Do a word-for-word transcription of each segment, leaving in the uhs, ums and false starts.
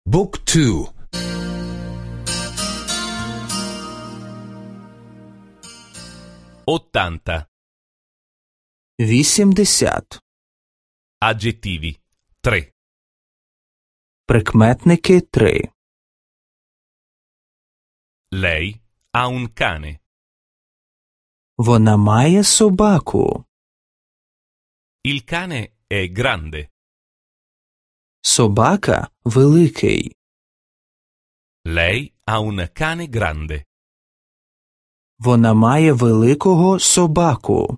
Book two. ottanta. Вісімдесят. Aggettivi. tre. Прикметники три. Lei ha un cane. Вона має собаку. Il cane è grande. Собака великий. Lei ha un cane grande. Вона має великого собаку.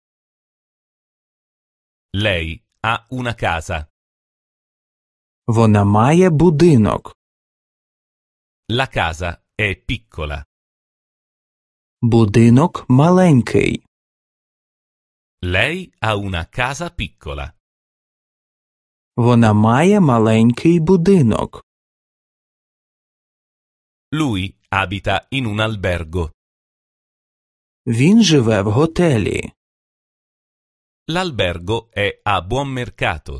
Lei ha una casa. Вона має будинок. La casa è piccola. Будинок маленький. Lei ha una casa piccola. Вона має маленький будинок. Lui abita in un albergo. Він живе в готелі. L'albergo è a buon mercato.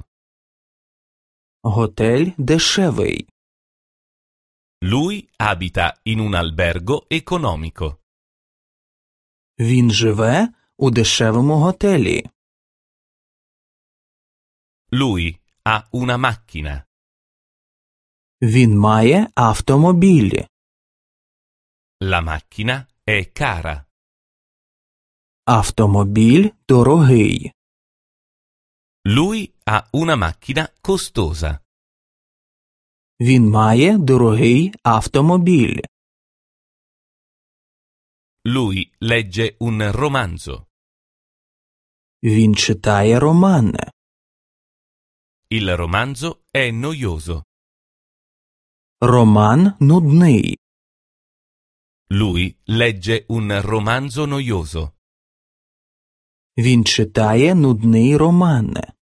Готель дешевий. Lui abita in un albergo economico. Він живе у дешевому готелі. Lui ha una macchina. Він має автомобіль. La macchina è cara. Автомобіль дорогий. Lui ha una macchina costosa. Він має дорогий автомобіль. Lui legge un romanzo. Він читає роман. Il romanzo è noioso. Роман нудний. Lui legge un romanzo noioso. Він читає нудний роман.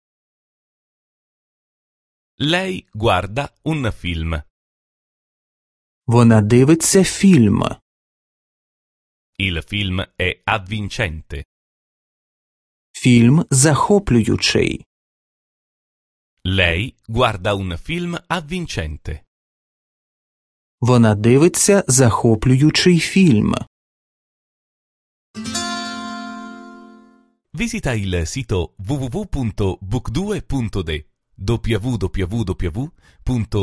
Lei guarda un film. Вона дивиться фільм. Il film è avvincente. Фільм захоплюючий. Lei guarda un film avvincente. Вона дивиться захоплюючий фільм. Visita il sito w w w punto book due punto d w w w punto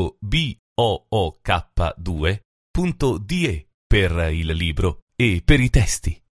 book due punto d e per il libro e per i testi.